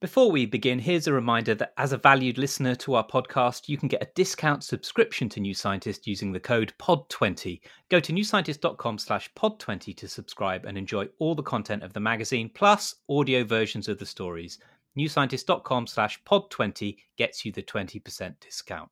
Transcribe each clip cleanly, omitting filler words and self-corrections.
Before we begin, here's a reminder that as a valued listener to our podcast, you can get a discount subscription to New Scientist using the code POD20. Go to newscientist.com/pod20 to subscribe and enjoy all the content of the magazine, plus audio versions of the stories. newscientist.com/pod20 gets you the 20% discount.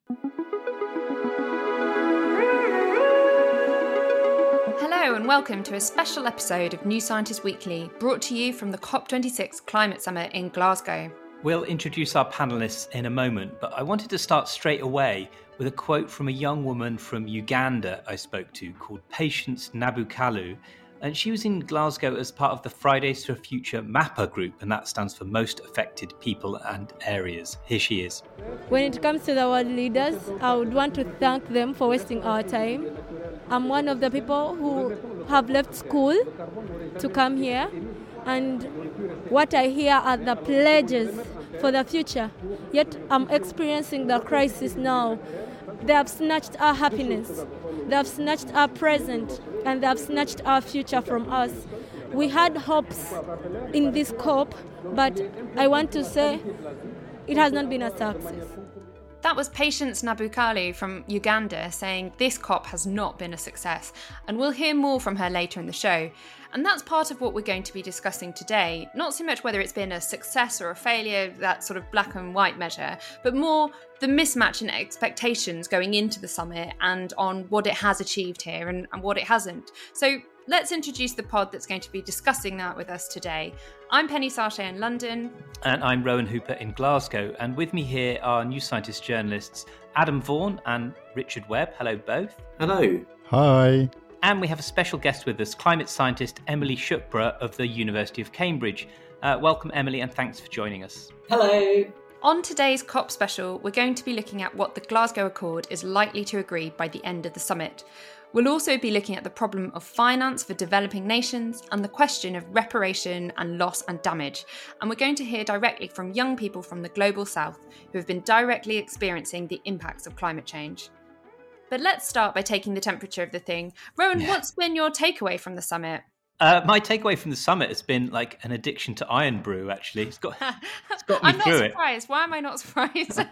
Hello and welcome to a special episode of New Scientist Weekly, brought to you from the COP26 Climate Summit in Glasgow. We'll introduce our panellists in a moment, but I wanted to start straight away with a quote from a young woman from Uganda I spoke to called Patience Nabukalu. And she was in Glasgow as part of the Fridays for Future MAPA group, and that stands for Most Affected People and Areas. Here she is. When it comes to the world leaders, I would want to thank them for wasting our time. I'm one of the people who have left school to come here, and what I hear are the pledges for the future. Yet I'm experiencing the crisis now. They have snatched our happiness, they have snatched our present, and they have snatched our future from us. We had hopes in this COP, but I want to say it has not been a success. That was Patience Nabukalu from Uganda saying this COP has not been a success, and we'll hear more from her later in the show. And that's part of what we're going to be discussing today, not so much whether it's been a success or a failure, that sort of black and white measure, but more the mismatch in expectations going into the summit and on what it has achieved here and what it hasn't. So let's introduce the pod that's going to be discussing that with us today. I'm Penny Sarche in London. And I'm Rowan Hooper in Glasgow. And with me here are New Scientist journalists Adam Vaughan and Richard Webb. Hello, both. Hello. Hi. And we have a special guest with us, climate scientist Emily Shukborough of the University of Cambridge. Welcome, Emily, and thanks for joining us. Hello. On today's COP special, we're going to be looking at what the Glasgow Accord is likely to agree by the end of the summit. We'll also be looking at the problem of finance for developing nations and the question of reparation and loss and damage. And we're going to hear directly from young people from the Global South who have been directly experiencing the impacts of climate change. But let's start by taking the temperature of the thing. Rowan, What's been your takeaway from the summit? My takeaway from the summit has been like an addiction to iron brew, actually. It's got me through it. I'm not surprised. Why am I not surprised?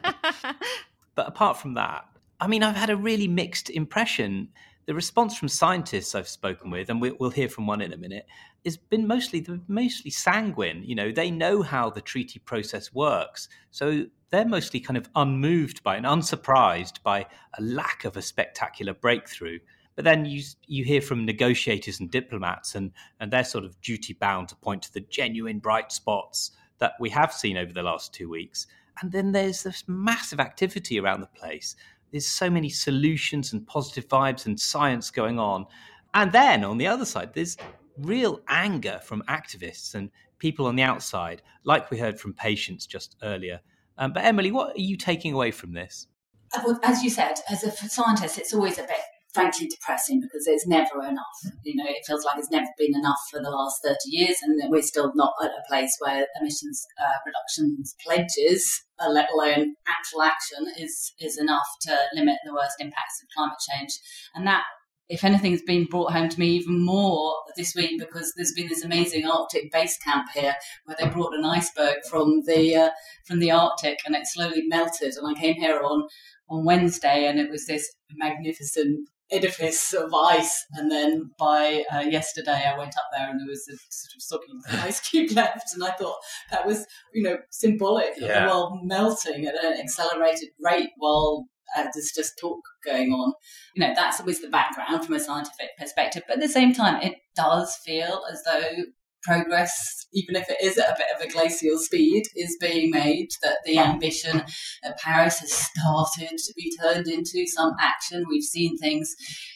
But apart from that, I mean, I've had a really mixed impression. The response from scientists I've spoken with, and we'll hear from one in a minute, has been mostly sanguine. You know, they know how the treaty process works. So they're mostly kind of unmoved by and unsurprised by a lack of a spectacular breakthrough. But then you hear from negotiators and diplomats, and they're sort of duty-bound to point to the genuine bright spots that we have seen over the last 2 weeks. And then there's this massive activity around the place. There's so many solutions and positive vibes and science going on. And then on the other side, there's real anger from activists and people on the outside, like we heard from Patience just earlier. But Emily, what are you taking away from this? Well, as you said, as a scientist, it's always a bit, frankly, depressing because it's never enough. You know, it feels like it's never been enough for the last 30 years, and we're still not at a place where emissions reductions pledges, let alone actual action, is enough to limit the worst impacts of climate change. And that, if anything, has been brought home to me even more this week because there's been this amazing Arctic base camp here where they brought an iceberg from the Arctic and it slowly melted. And I came here on Wednesday and it was this magnificent edifice of ice, and then by yesterday I went up there and there was a sort of soggy ice cube left, and I thought that was, symbolic of the world melting at an accelerated rate while there's just talk going on. That's always the background from a scientific perspective, but at the same time it does feel as though progress, even if it is at a bit of a glacial speed, is being made, that the ambition at Paris has started to be turned into some action. We've seen things,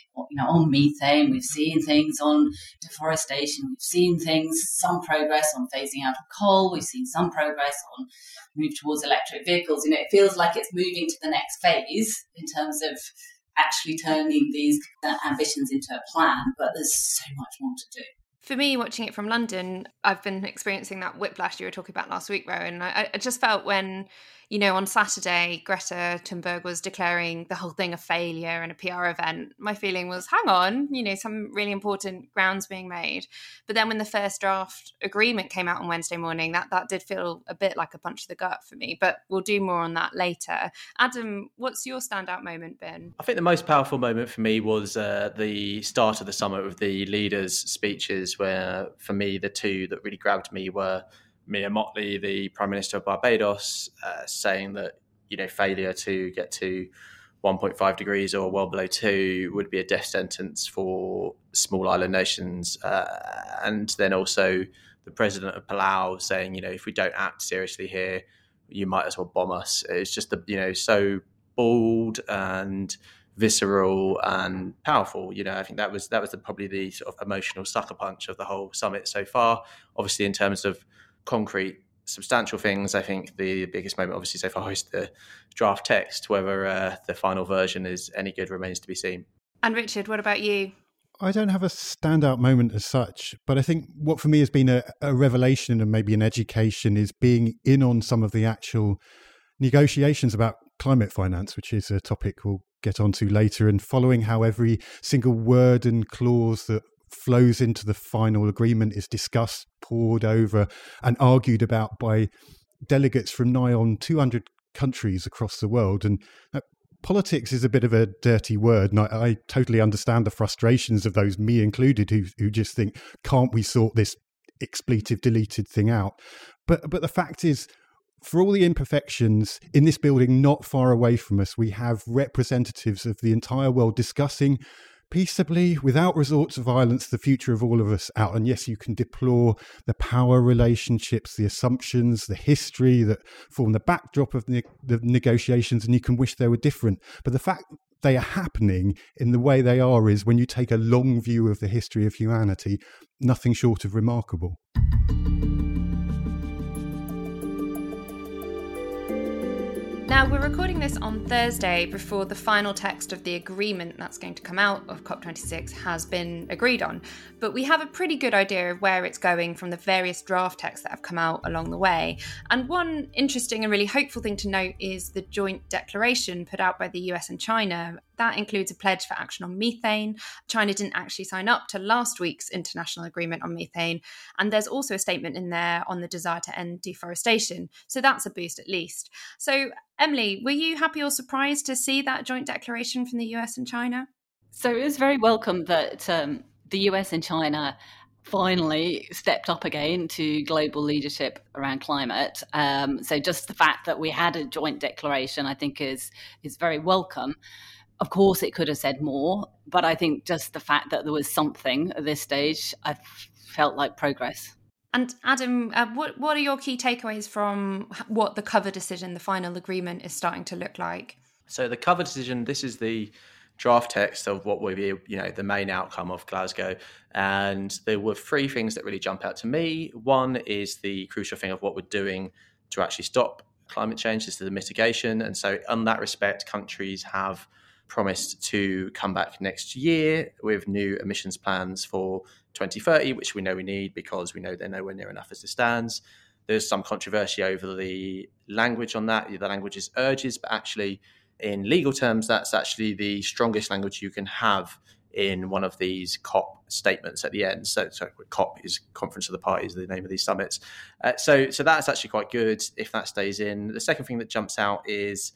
on methane, we've seen things on deforestation, we've seen some progress on phasing out of coal, we've seen some progress on move towards electric vehicles. It feels like it's moving to the next phase in terms of actually turning these ambitions into a plan, but there's so much more to do. For me, watching it from London, I've been experiencing that whiplash you were talking about last week, Rowan. I just felt when, on Saturday, Greta Thunberg was declaring the whole thing a failure and a PR event, my feeling was, hang on, some really important grounds being made. But then when the first draft agreement came out on Wednesday morning, that did feel a bit like a punch to the gut for me. But we'll do more on that later. Adam, what's your standout moment been? I think the most powerful moment for me was the start of the summit with the leaders' speeches, where for me the two that really grabbed me were Mia Mottley, the Prime Minister of Barbados, saying that failure to get to 1.5 degrees or well below 2 would be a death sentence for small island nations, and then also the President of Palau saying, if we don't act seriously here, you might as well bomb us. It's just so bold and visceral and powerful. I think that was probably the sort of emotional sucker punch of the whole summit so far. Obviously, in terms of concrete, substantial things, I think the biggest moment obviously so far is the draft text. Whether the final version is any good remains to be seen. And Richard, what about you? I don't have a standout moment as such, but I think what for me has been a revelation and maybe an education is being in on some of the actual negotiations about climate finance, which is a topic we'll get onto later, and following how every single word and clause that flows into the final agreement is discussed, pored over and argued about by delegates from nigh on 200 countries across the world. And politics is a bit of a dirty word, and I totally understand the frustrations of those, me included, who just think, can't we sort this expletive deleted thing out? But the fact is, for all the imperfections, in this building not far away from us, we have representatives of the entire world discussing peaceably, without resort to violence, the future of all of us out. And yes, you can deplore the power relationships, the assumptions, the history that form the backdrop of the negotiations, and you can wish they were different. But the fact they are happening in the way they are is, when you take a long view of the history of humanity, nothing short of remarkable. Now, we're recording this on Thursday before the final text of the agreement that's going to come out of COP26 has been agreed on. But we have a pretty good idea of where it's going from the various draft texts that have come out along the way. And one interesting and really hopeful thing to note is the joint declaration put out by the US and China. That includes a pledge for action on methane. China didn't actually sign up to last week's international agreement on methane. And there's also a statement in there on the desire to end deforestation. So that's a boost at least. So, Emily, were you happy or surprised to see that joint declaration from the US and China? So it was very welcome that the US and China finally stepped up again to global leadership around climate. So just the fact that we had a joint declaration, I think, is very welcome. Of course, it could have said more, but I think just the fact that there was something at this stage, I felt like progress. And Adam, what are your key takeaways from what the cover decision, the final agreement, is starting to look like? So the cover decision, this is the draft text of what will be, the main outcome of Glasgow. And there were three things that really jump out to me. One is the crucial thing of what we're doing to actually stop climate change. This is the mitigation. And so in that respect, countries have promised to come back next year with new emissions plans for 2030, which we know we need because we know they're nowhere near enough as it stands. There's some controversy over the language on that. The language is urges, but actually in legal terms, that's actually the strongest language you can have in one of these COP statements at the end. So COP is Conference of the Parties, the name of these summits. So that's actually quite good if that stays in. The second thing that jumps out is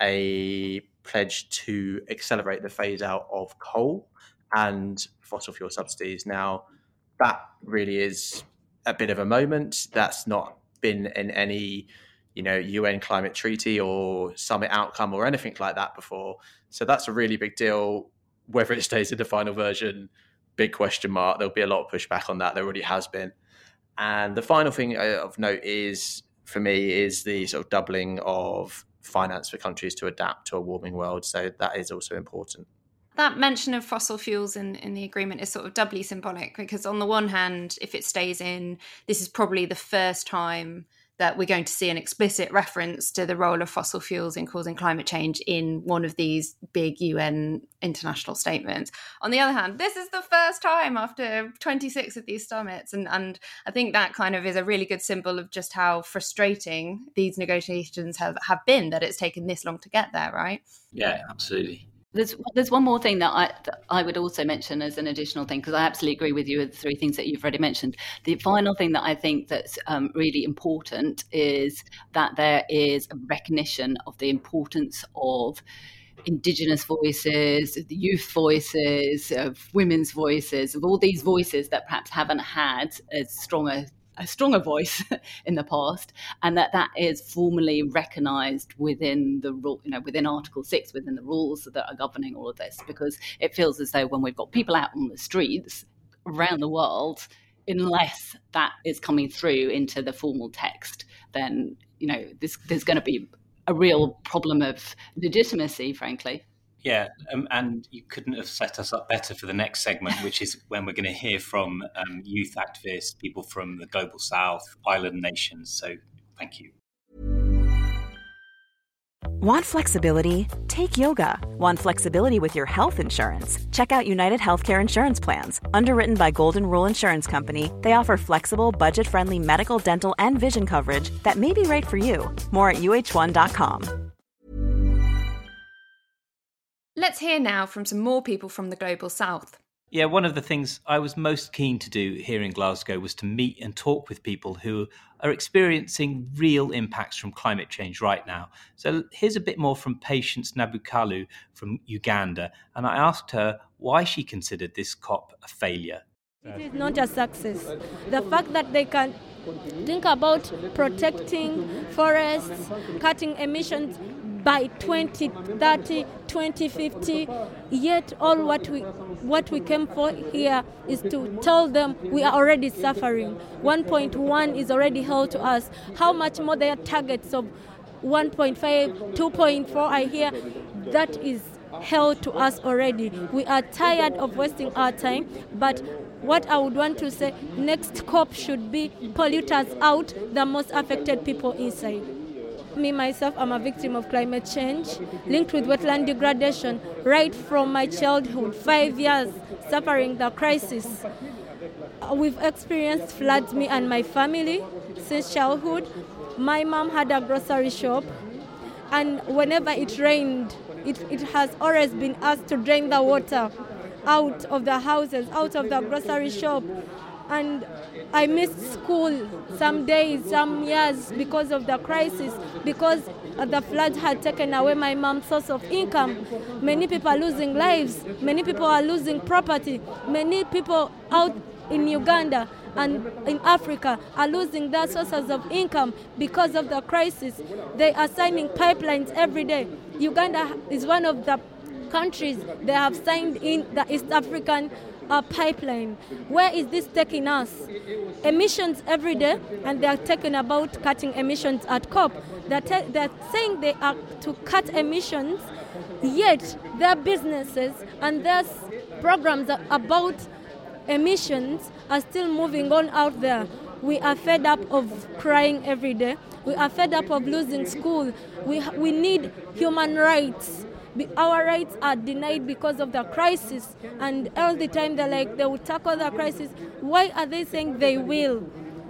a pledge to accelerate the phase out of coal and fossil fuel subsidies. Now, that really is a bit of a moment. That's not been in any, UN climate treaty or summit outcome or anything like that before. So that's a really big deal. Whether it stays in the final version, big question mark. There'll be a lot of pushback on that. There already has been. And the final thing of note is, for me, is the sort of doubling of finance for countries to adapt to a warming world. So that is also important. That mention of fossil fuels in the agreement is sort of doubly symbolic because on the one hand, if it stays in, this is probably the first time that we're going to see an explicit reference to the role of fossil fuels in causing climate change in one of these big UN international statements. On the other hand, this is the first time after 26 of these summits, and I think that kind of is a really good symbol of just how frustrating these negotiations have been, that it's taken this long to get there, right? Yeah, absolutely. There's one more thing that I would also mention as an additional thing, because I absolutely agree with you with the three things that you've already mentioned. The final thing that I think that's really important is that there is a recognition of the importance of Indigenous voices, the youth voices, of women's voices, of all these voices that perhaps haven't had as strong a stronger voice in the past, and that is formally recognised within the within Article 6, within the rules that are governing all of this, because it feels as though when we've got people out on the streets around the world, unless that is coming through into the formal text, then there's going to be a real problem of legitimacy, frankly. Yeah, and you couldn't have set us up better for the next segment, which is when we're going to hear from youth activists, people from the Global South, island nations. So thank you. Want flexibility? Take yoga. Want flexibility with your health insurance? Check out United Healthcare Insurance Plans. Underwritten by Golden Rule Insurance Company, they offer flexible, budget-friendly medical, dental, and vision coverage that may be right for you. More at uh1.com. Let's hear now from some more people from the Global South. Yeah, one of the things I was most keen to do here in Glasgow was to meet and talk with people who are experiencing real impacts from climate change right now. So here's a bit more from Patience Nabukalu from Uganda, and I asked her why she considered this COP a failure. It is not a success. The fact that they can think about protecting forests, cutting emissions by 2030, 2050, yet all what we came for here is to tell them we are already suffering. 1.1 is already held to us. How much more their targets of 1.5, 2.4 I hear, that is held to us already. We are tired of wasting our time, but what I would want to say, next COP should be polluters out, the most affected people inside. Me, myself, I'm a victim of climate change linked with wetland degradation right from my childhood, 5 years, suffering the crisis. We've experienced floods, me and my family, since childhood. My mom had a grocery shop, and whenever it rained, it has always been asked to drain the water out of the houses, out of the grocery shop. And I missed school some days, some years because of the crisis, because the flood had taken away my mom's source of income. Many people are losing lives. Many people are losing property. Many people out in Uganda and in Africa are losing their sources of income because of the crisis. They are signing pipelines every day. Uganda is one of the countries they have signed in the East African pipeline. Where is this taking us? Emissions every day, and they are talking about cutting emissions at COP. They're saying they are to cut emissions, yet their businesses and their programs about emissions are still moving on out there. We are fed up of crying every day. We are fed up of losing school. We need human rights. Our rights are denied because of the crisis, and all the time they will tackle the crisis. Why are they saying they will?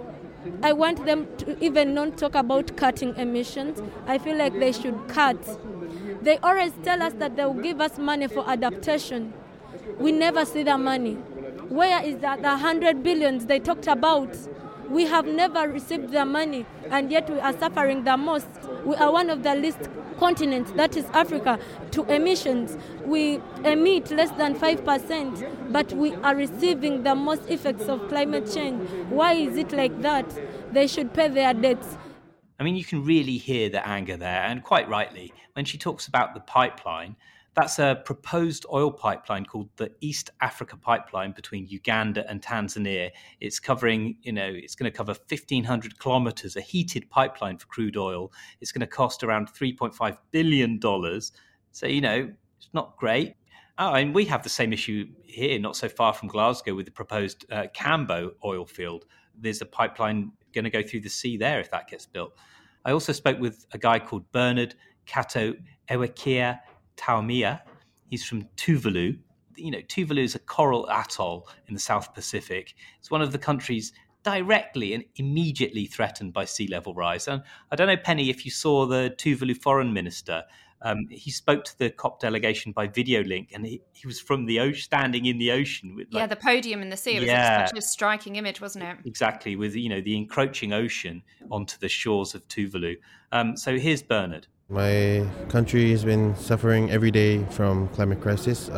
I want them to even not talk about cutting emissions. I feel like they should cut. They always tell us that they will give us money for adaptation. We never see the money. Where is that the 100 billions they talked about? We have never received the money, and yet we are suffering the most. We are one of the least continents, that is Africa, to emissions. We emit less than 5%, but we are receiving the most effects of climate change. Why is it like that? They should pay their debts. I mean, you can really hear the anger there, and quite rightly. When she talks about the pipeline, that's a proposed oil pipeline called the East Africa Pipeline between Uganda and Tanzania. It's covering, it's going to cover 1,500 kilometers, a heated pipeline for crude oil. It's going to cost around $3.5 billion. So, it's not great. Oh, and we have the same issue here, not so far from Glasgow, with the proposed Cambo oil field. There's a pipeline going to go through the sea there if that gets built. I also spoke with a guy called Bernard Kato Ewekea Taumia. He's from Tuvalu. Tuvalu is a coral atoll in the South Pacific. It's one of the countries directly and immediately threatened by sea level rise. And I don't know, Penny, if you saw the Tuvalu foreign minister. He spoke to the COP delegation by video link, and he was from the ocean, standing in the ocean. With the podium in the sea. It was such a striking image, wasn't it? Exactly, with the encroaching ocean onto the shores of Tuvalu. So here's Bernard. My country has been suffering every day from climate crisis.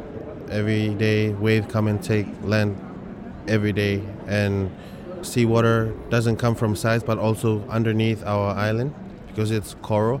Every day, waves come and take land every day, and seawater doesn't come from sides, but also underneath our island because it's coral.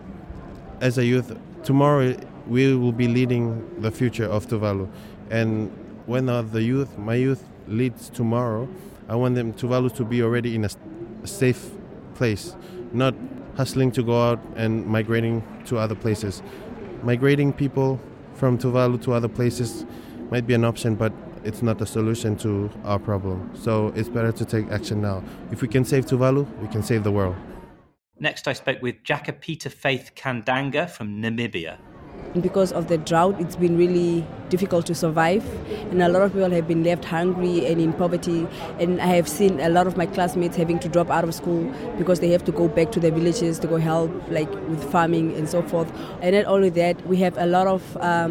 As a youth, tomorrow we will be leading the future of Tuvalu. And when my youth leads tomorrow, I want Tuvalu to be already in a safe place, not hustling to go out and migrating to other places. Migrating people from Tuvalu to other places might be an option, but it's not a solution to our problem. So it's better to take action now. If we can save Tuvalu, we can save the world. Next, I spoke with Jakapita Faith Kandanga from Namibia. Because of the drought, it's been really difficult to survive, and a lot of people have been left hungry and in poverty. And I have seen a lot of my classmates having to drop out of school because they have to go back to their villages to go help, like with farming and so forth. And not only that, we have a lot of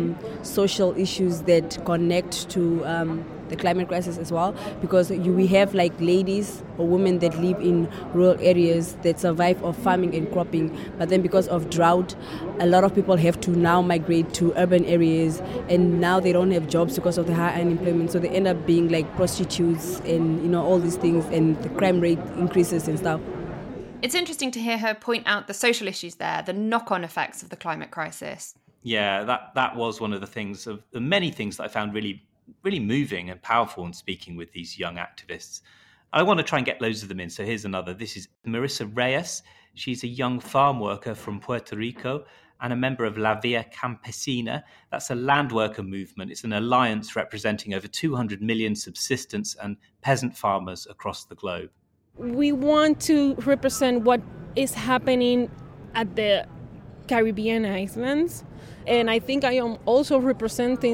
social issues that connect to the climate crisis as well, because we have like ladies or women that live in rural areas that survive off farming and cropping, but then because of drought, a lot of people have to now migrate to urban areas, and now they don't have jobs because of the high unemployment, so they end up being like prostitutes and all these things, and the crime rate increases and stuff. It's interesting to hear her point out the social issues there, the knock-on effects of the climate crisis. Yeah, that was one of the things, of the many things that I found really moving and powerful in speaking with these young activists. I want to try and get loads of them in, so here's another. This is Marissa Reyes. She's a young farm worker from Puerto Rico and a member of La Via Campesina. That's a land worker movement. It's an alliance representing over 200 million subsistence and peasant farmers across the globe. We want to represent what is happening at the Caribbean islands. And I think I am also representing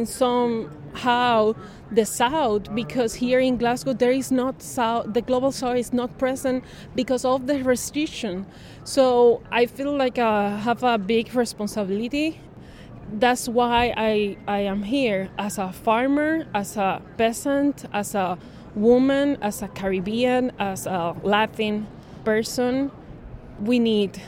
somehow the South, because here in Glasgow there is not South, the Global South is not present because of the restriction. So I feel like I have a big responsibility. That's why I am here as a farmer, as a peasant, as a woman, as a Caribbean, as a Latin person. We need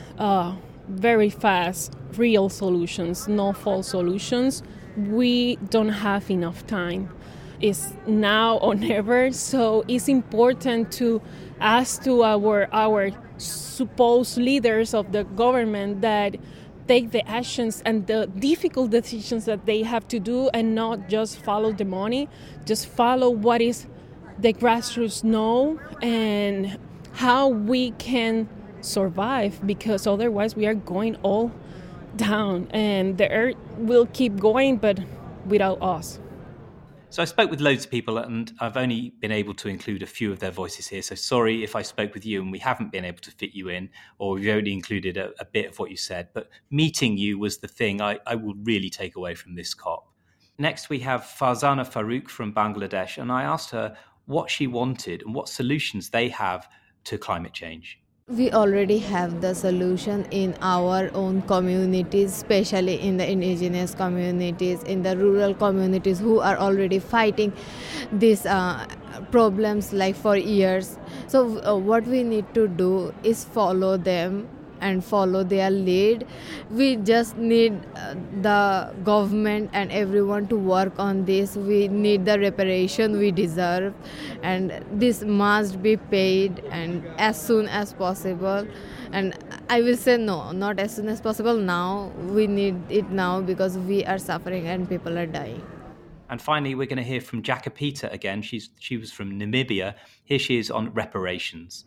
very fast, real solutions, no false solutions. We don't have enough time. It's now or never, so it's important to ask to our supposed leaders of the government that take the actions and the difficult decisions that they have to do, and not just follow the money, just follow what is the grassroots know and how we can survive, because otherwise we are going all down and the earth will keep going, but without us. So I spoke with loads of people, and I've only been able to include a few of their voices here. So sorry if I spoke with you and we haven't been able to fit you in, or we've only included a bit of what you said. But meeting you was the thing I will really take away from this COP. Next, we have Farzana Farooq from Bangladesh, and I asked her what she wanted and what solutions they have to climate change. We already have the solution in our own communities, especially in the indigenous communities, in the rural communities who are already fighting these problems like for years. So what we need to do is follow them and follow their lead. We just need the government and everyone to work on this. We need the reparation we deserve, and this must be paid and as soon as possible. And I will say no, not as soon as possible, now. We need it now because we are suffering and people are dying. And finally, we're going to hear from Jakapita again. She was from Namibia. Here she is on reparations.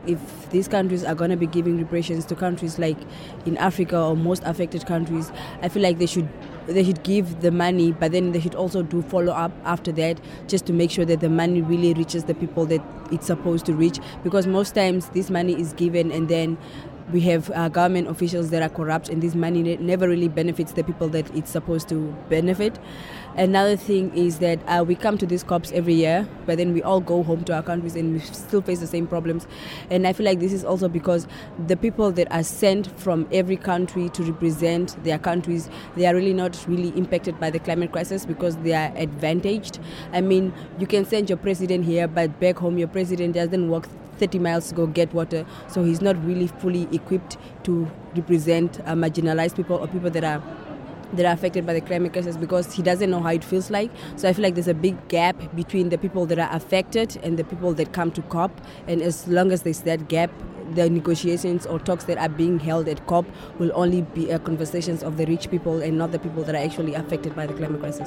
If these countries are going to be giving reparations to countries like in Africa or most affected countries, I feel like they should give the money, but then they should also do follow-up after that, just to make sure that the money really reaches the people that it's supposed to reach. Because most times this money is given and then we have government officials that are corrupt, and this money never really benefits the people that it's supposed to benefit. Another thing is that we come to these COPs every year, but then we all go home to our countries and we still face the same problems. And I feel like this is also because the people that are sent from every country to represent their countries, they are really not really impacted by the climate crisis because they are advantaged. I mean, you can send your president here, but back home your president doesn't walk 30 miles to go get water, so he's not really fully equipped to represent marginalized people or people that are affected by the climate crisis, because he doesn't know how it feels like. So I feel like there's a big gap between the people that are affected and the people that come to COP, and as long as there's that gap, the negotiations or talks that are being held at COP will only be conversations of the rich people and not the people that are actually affected by the climate crisis.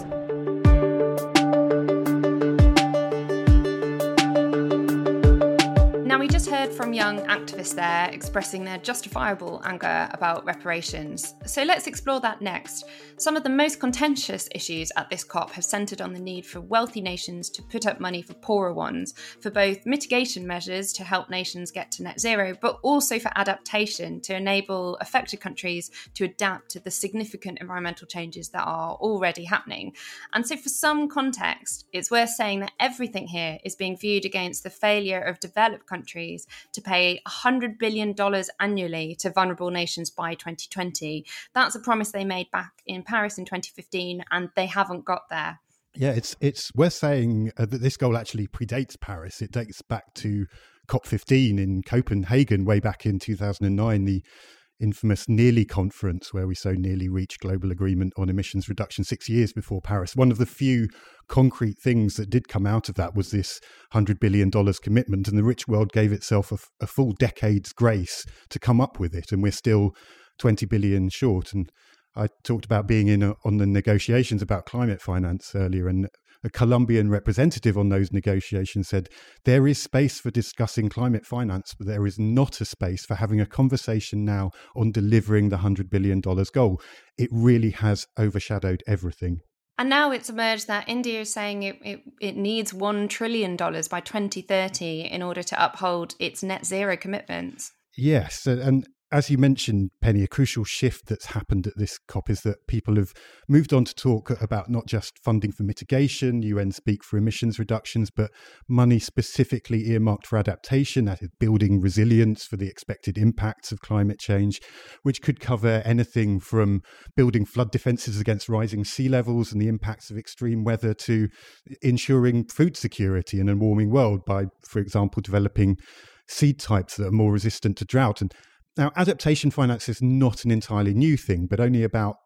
Now, we just heard from young activists there expressing their justifiable anger about reparations. So let's explore that next. Some of the most contentious issues at this COP have centred on the need for wealthy nations to put up money for poorer ones, for both mitigation measures to help nations get to net zero, but also for adaptation to enable affected countries to adapt to the significant environmental changes that are already happening. And so for some context, it's worth saying that everything here is being viewed against the failure of developed countries to pay $100 billion annually to vulnerable nations by 2020. That's a promise they made back in Paris in 2015, and they haven't got there. Yeah, it's worth saying that this goal actually predates Paris. It dates back to COP15 in Copenhagen way back in 2009, the infamous Nearly conference, where we so nearly reached global agreement on emissions reduction 6 years before Paris. One of the few concrete things that did come out of that was this $100 billion commitment, and the rich world gave itself a full decade's grace to come up with it, and we're still 20 billion short. And I talked about being in on the negotiations about climate finance earlier, and a Colombian representative on those negotiations said there is space for discussing climate finance, but there is not a space for having a conversation now on delivering the $100 billion goal. It really has overshadowed everything. And now it's emerged that India is saying it needs $1 trillion by 2030 in order to uphold its net zero commitments. Yes, and as you mentioned, Penny, a crucial shift that's happened at this COP is that people have moved on to talk about not just funding for mitigation, UN speak for emissions reductions, but money specifically earmarked for adaptation, that is building resilience for the expected impacts of climate change, which could cover anything from building flood defences against rising sea levels and the impacts of extreme weather to ensuring food security in a warming world by, for example, developing seed types that are more resistant to drought. And now, adaptation finance is not an entirely new thing, but only about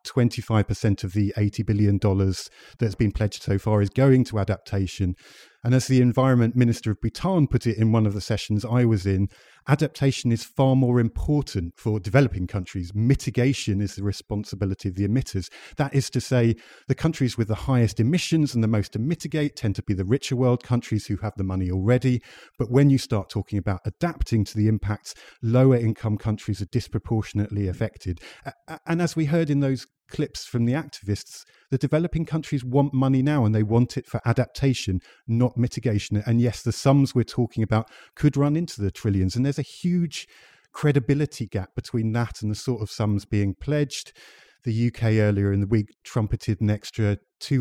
25% of the $80 billion that's been pledged so far is going to adaptation. And as the Environment Minister of Bhutan put it in one of the sessions I was in, adaptation is far more important for developing countries. Mitigation is the responsibility of the emitters. That is to say, the countries with the highest emissions and the most to mitigate tend to be the richer world countries who have the money already. But when you start talking about adapting to the impacts, lower income countries are disproportionately affected. And as we heard in those clips from the activists, the developing countries want money now, and they want it for adaptation, not mitigation. And yes, the sums we're talking about could run into the trillions, and there's a huge credibility gap between that and the sort of sums being pledged. The UK earlier in the week trumpeted an extra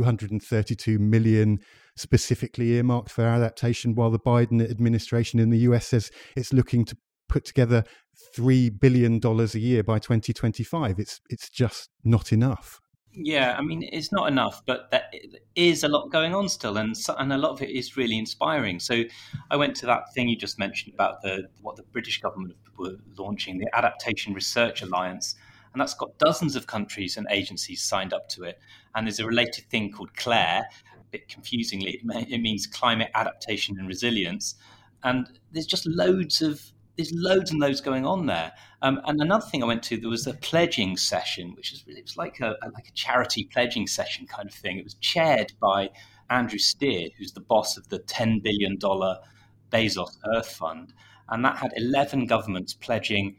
232 million specifically earmarked for adaptation, while the Biden administration in the US says it's looking to put together $3 billion a year by 2025. It's just not enough. Yeah, I mean, it's not enough, but there is a lot going on still, and a lot of it is really inspiring. So I went to that thing you just mentioned about what the British government were launching, the Adaptation Research Alliance, and that's got dozens of countries and agencies signed up to it. And there's a related thing called CLARE, a bit confusingly, it means Climate Adaptation and Resilience, and there's just loads and loads going on there. And another thing I went to, there was a pledging session, which is really, it was like a charity pledging session kind of thing. It was chaired by Andrew Steer, who's the boss of the $10 billion Bezos Earth Fund. And that had 11 governments pledging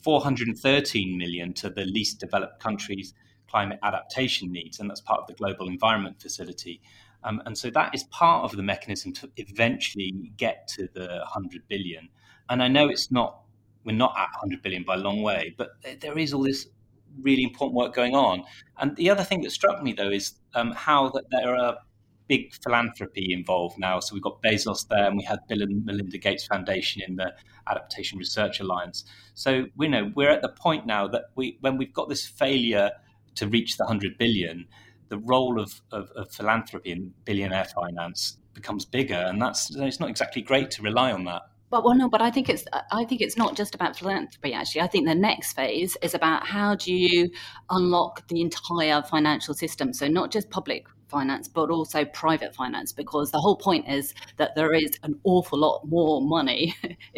413 million to the least developed countries' climate adaptation needs. And that's part of the Global Environment Facility. And so that is part of the mechanism to eventually get to the 100 billion. And I know we're not at 100 billion by a long way, but there is all this really important work going on. And the other thing that struck me, though, is how that there are big philanthropy involved now. So we've got Bezos there, and we had Bill and Melinda Gates Foundation in the Adaptation Research Alliance. So we're at the point now that when we've got this failure to reach the 100 billion, the role of philanthropy and billionaire finance becomes bigger, and it's not exactly great to rely on that. But I think it's not just about philanthropy. Actually, I think the next phase is about how do you unlock the entire financial system. So not just public finance, but also private finance, because the whole point is that there is an awful lot more money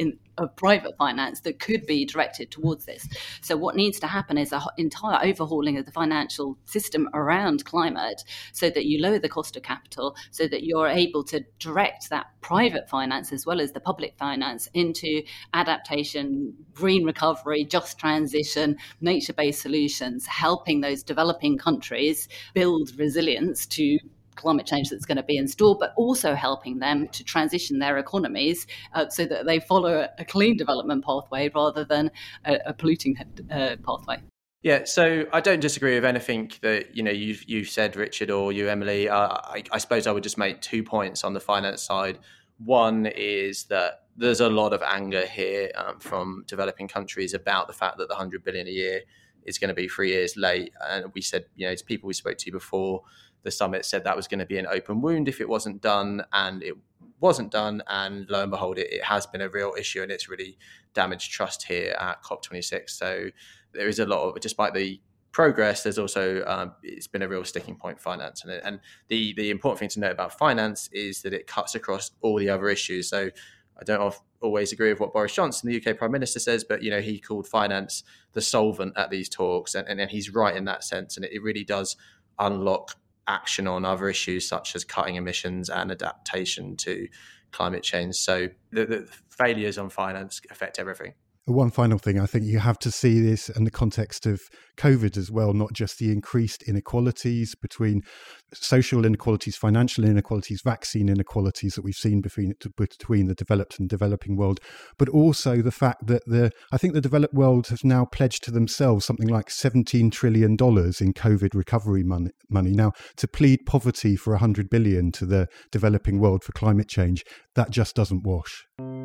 of private finance that could be directed towards this. So what needs to happen is an entire overhauling of the financial system around climate, so that you lower the cost of capital, so that you're able to direct that private finance as well as the public finance into adaptation, green recovery, just transition, nature-based solutions, helping those developing countries build resilience to climate change that's going to be installed, but also helping them to transition their economies so that they follow a clean development pathway rather than a polluting pathway. Yeah, so I don't disagree with anything that you've said, Richard, or you, Emily. I suppose I would just make 2 points on the finance side. One is that there's a lot of anger here from developing countries about the fact that the 100 billion a year is going to be 3 years late. And we said, to people we spoke to before the summit, said that was going to be an open wound if it wasn't done, and it wasn't done. And lo and behold, it has been a real issue, and it's really damaged trust here at COP26. So there is a lot of, despite the progress, there's also it's been a real sticking point, finance. And the important thing to note about finance is that it cuts across all the other issues. So I don't always agree with what Boris Johnson, the UK Prime Minister, says, but he called finance the solvent at these talks, and he's right in that sense. And it really does unlock action on other issues such as cutting emissions and adaptation to climate change. So the failures on finance affect everything. One final thing, I think you have to see this in the context of COVID as well, not just the increased inequalities between social inequalities, financial inequalities, vaccine inequalities that we've seen between the developed and developing world, but also the fact that I think the developed world has now pledged to themselves something like $17 trillion in COVID recovery money. Now, to plead poverty for 100 billion to the developing world for climate change, that just doesn't wash.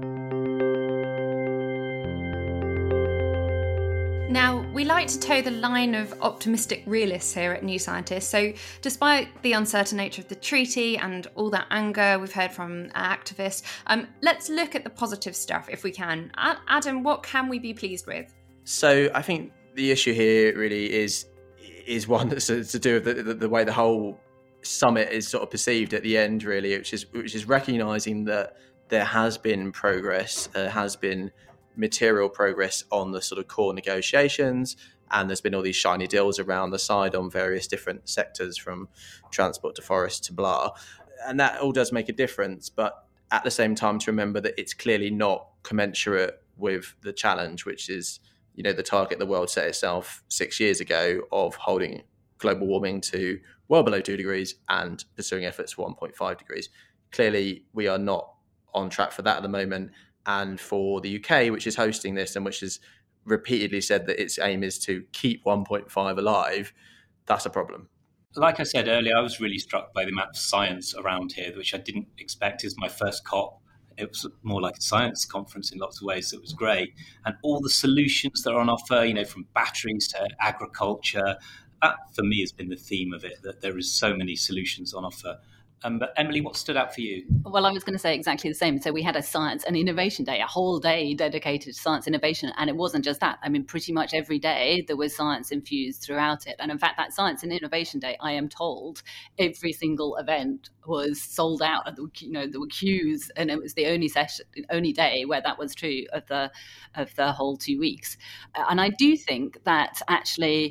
Now, we like to toe the line of optimistic realists here at New Scientist. So despite the uncertain nature of the treaty and all that anger we've heard from activists, let's look at the positive stuff if we can. Adam, what can we be pleased with? So I think the issue here really is one that's to do with the way the whole summit is sort of perceived at the end, really, which is recognising that there has been progress, has been material progress on the sort of core negotiations, and there's been all these shiny deals around the side on various different sectors, from transport to forest to blah, and that all does make a difference. But at the same time, to remember that it's clearly not commensurate with the challenge, which is the target the world set itself 6 years ago of holding global warming to well below 2 degrees and pursuing efforts for 1.5 degrees. Clearly we are not on track for that at the moment. And for the UK, which is hosting this and which has repeatedly said that its aim is to keep 1.5 alive, that's a problem. Like I said earlier, I was really struck by the amount of science around here, which I didn't expect. Is my first COP. It was more like a science conference in lots of ways, so it was great. And all the solutions that are on offer, from batteries to agriculture, that for me has been the theme of it, that there is so many solutions on offer. But Emily, what stood out for you? Well, I was going to say exactly the same. So we had a science and innovation day, a whole day dedicated to science innovation. And it wasn't just that. I mean, pretty much every day there was science infused throughout it. And in fact, that science and innovation day, I am told, every single event was sold out. There were queues, and it was the only day where that was true of the whole 2 weeks. And I do think that actually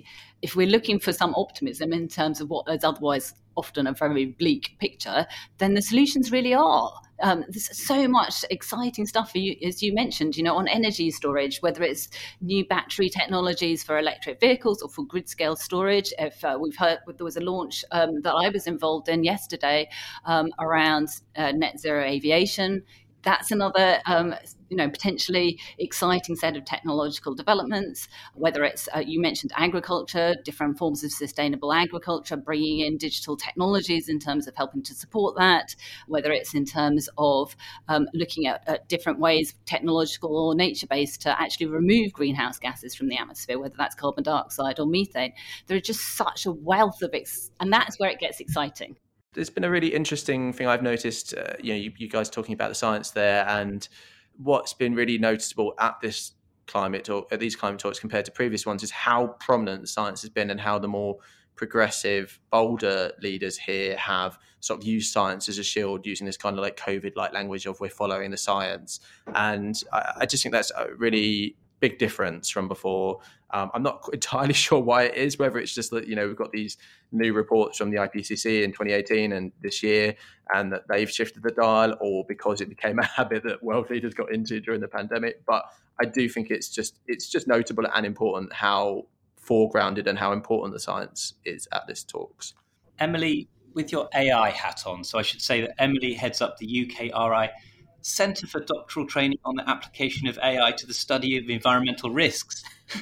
if we're looking for some optimism in terms of what is otherwise often a very bleak picture, then the solutions really are. There's so much exciting stuff, as you mentioned, on energy storage, whether it's new battery technologies for electric vehicles or for grid scale storage. If we've heard, there was a launch that I was involved in yesterday around net zero aviation. That's another, potentially exciting set of technological developments, whether it's, you mentioned agriculture, different forms of sustainable agriculture, bringing in digital technologies in terms of helping to support that, whether it's in terms of looking at different ways, technological or nature-based, to actually remove greenhouse gases from the atmosphere, whether that's carbon dioxide or methane. There is just such a wealth of and that's where it gets exciting. There's been a really interesting thing I've noticed, you guys talking about the science there, and what's been really noticeable at this climate talk, at these climate talks compared to previous ones, is how prominent the science has been and how the more progressive, bolder leaders here have sort of used science as a shield, using this kind of like COVID-like language of we're following the science. And I just think that's a really big difference from before. I'm not entirely sure why it is, whether it's just that, we've got these new reports from the IPCC in 2018 and this year, and that they've shifted the dial, or because it became a habit that world leaders got into during the pandemic. But I do think it's just notable and important how foregrounded and how important the science is at this talks. Emily, with your AI hat on, so I should say that Emily heads up the UKRI Centre for Doctoral Training on the Application of AI to the Study of Environmental Risks.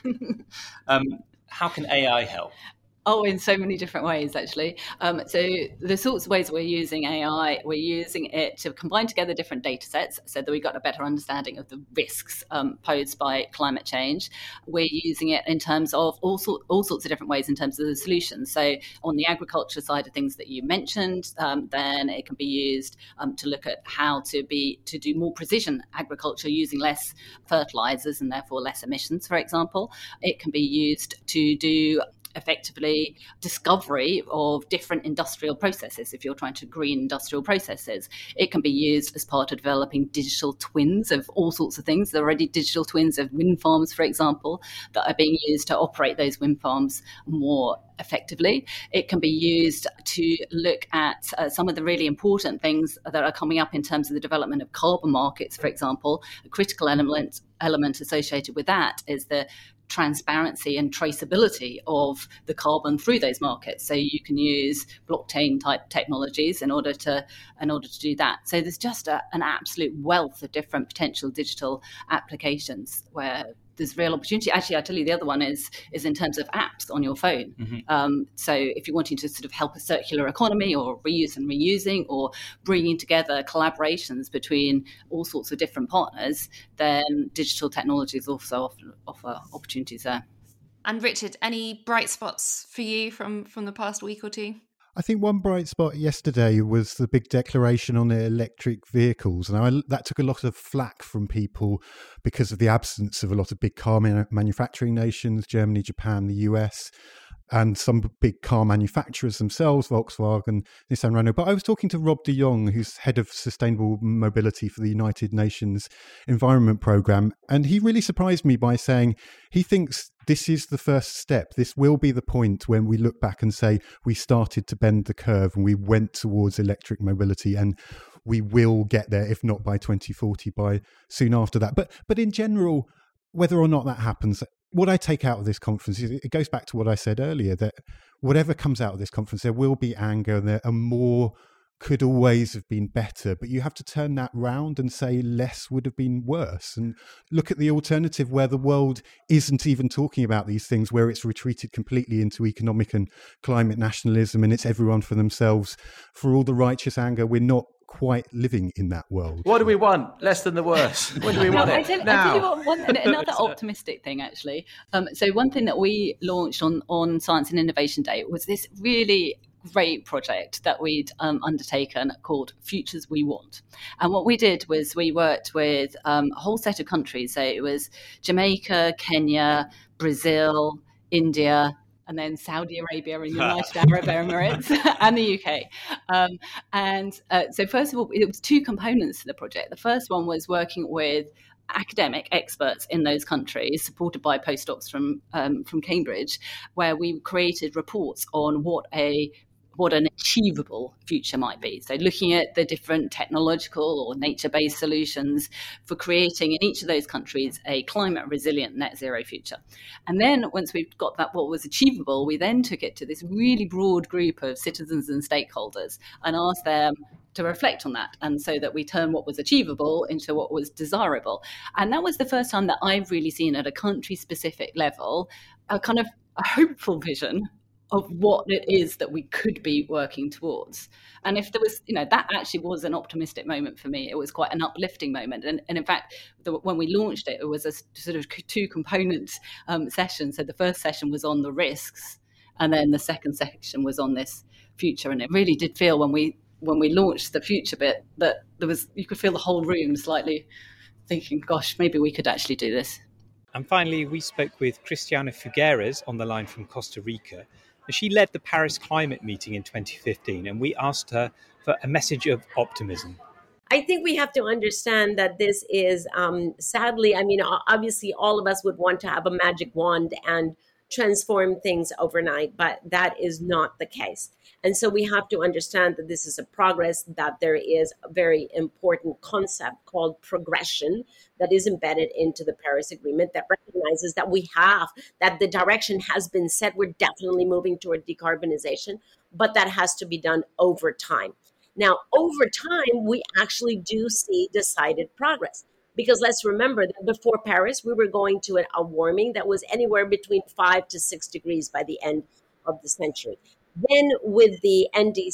How can AI help? Oh, in so many different ways, actually. So the sorts of ways we're using AI, we're using it to combine together different data sets so that we got a better understanding of the risks posed by climate change. We're using it in terms of all sorts of different ways in terms of the solutions. So on the agriculture side of things that you mentioned, then it can be used to look at how to do more precision agriculture using less fertilizers and therefore less emissions, for example. It can be used to do effectively discovery of different industrial processes. If you're trying to green industrial processes, it can be used as part of developing digital twins of all sorts of things. There are already digital twins of wind farms, for example, that are being used to operate those wind farms more effectively. It can be used to look at some of the really important things that are coming up in terms of the development of carbon markets, for example. A critical element associated with that is the transparency and traceability of the carbon through those markets. So you can use blockchain type technologies in order to do that. So there's just an absolute wealth of different potential digital applications where there's real opportunity. Actually, I tell you, the other one is in terms of apps on your phone. Mm-hmm. So if you're wanting to sort of help a circular economy or reuse and reusing or bringing together collaborations between all sorts of different partners, then digital technologies also offer opportunities there. And Richard, any bright spots for you from the past week or two? I think one bright spot yesterday was the big declaration on electric vehicles. And that took a lot of flack from people because of the absence of a lot of big car manufacturing nations, Germany, Japan, the US, and some big car manufacturers themselves, Volkswagen, Nissan, Renault. But I was talking to Rob de Jong, who's head of sustainable mobility for the United Nations Environment Programme. And he really surprised me by saying he thinks this is the first step. This will be the point when we look back and say we started to bend the curve and we went towards electric mobility, and we will get there, if not by 2040, by soon after that. But in general, whether or not that happens, what I take out of this conference is it goes back to what I said earlier, that whatever comes out of this conference, there will be anger, and there are more could always have been better, but you have to turn that round and say less would have been worse, and look at the alternative where the world isn't even talking about these things, where it's retreated completely into economic and climate nationalism, and it's everyone for themselves. For all the righteous anger, we're not quite living in that world. What do we want? Less than the worst. What do we want? I tell you what, another optimistic thing, actually. So one thing that we launched on Science and Innovation Day was this really great project that we'd undertaken called Futures We Want. And what we did was we worked with a whole set of countries. So it was Jamaica, Kenya, Brazil, India, and then Saudi Arabia and United Arab Emirates and the UK. So first of all, it was two components to the project. The first one was working with academic experts in those countries, supported by postdocs from Cambridge, where we created reports on what an achievable future might be. So looking at the different technological or nature-based solutions for creating in each of those countries a climate resilient net zero future. And then once we've got that, what was achievable, we then took it to this really broad group of citizens and stakeholders and asked them to reflect on that, and so that we turn what was achievable into what was desirable. And that was the first time that I've really seen at a country-specific level a kind of a hopeful vision of what it is that we could be working towards. And if there was, that actually was an optimistic moment for me. It was quite an uplifting moment. And in fact, when we launched it, it was a sort of two component session. So the first session was on the risks, and then the second section was on this future. And it really did feel when we launched the future bit that you could feel the whole room slightly thinking, gosh, maybe we could actually do this. And finally, we spoke with Cristiana Figueres on the line from Costa Rica. She led the Paris climate meeting in 2015, and we asked her for a message of optimism. I think we have to understand that this is, sadly, obviously all of us would want to have a magic wand and transform things overnight, but that is not the case. And so we have to understand that this is a progress, that there is a very important concept called progression that is embedded into the Paris Agreement that recognizes that the direction has been set. We're definitely moving toward decarbonization, but that has to be done over time. Now, over time, we actually do see decided progress. Because let's remember that before Paris, we were going to a warming that was anywhere between 5 to 6 degrees by the end of the century. Then with the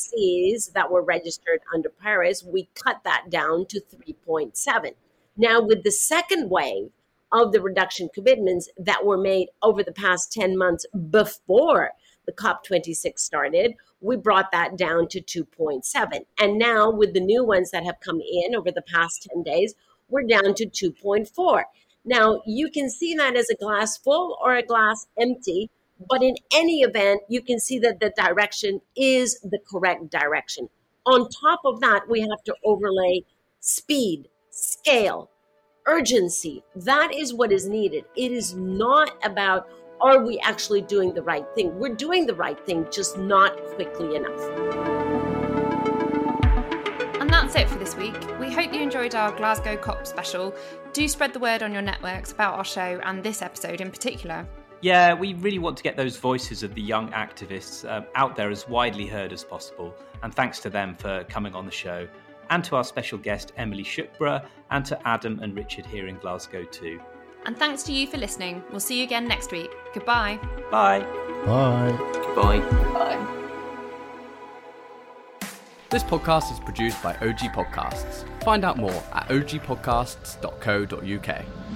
NDCs that were registered under Paris, we cut that down to 3.7. Now, with the second wave of the reduction commitments that were made over the past 10 months before the COP26 started, we brought that down to 2.7. And now with the new ones that have come in over the past 10 days, we're down to 2.4. Now, you can see that as a glass full or a glass empty, but in any event, you can see that the direction is the correct direction. On top of that, we have to overlay speed, scale, urgency. That is what is needed. It is not about, are we actually doing the right thing? We're doing the right thing, just not quickly enough. And that's it for this week. We hope you enjoyed our Glasgow COP special. Do spread the word on your networks about our show and this episode in particular. Yeah, we really want to get those voices of the young activists out there as widely heard as possible. And thanks to them for coming on the show. And to our special guest, Emily Shukborough, and to Adam and Richard here in Glasgow too. And thanks to you for listening. We'll see you again next week. Goodbye. Bye. Bye. Bye. Bye. This podcast is produced by OG Podcasts. Find out more at ogpodcasts.co.uk.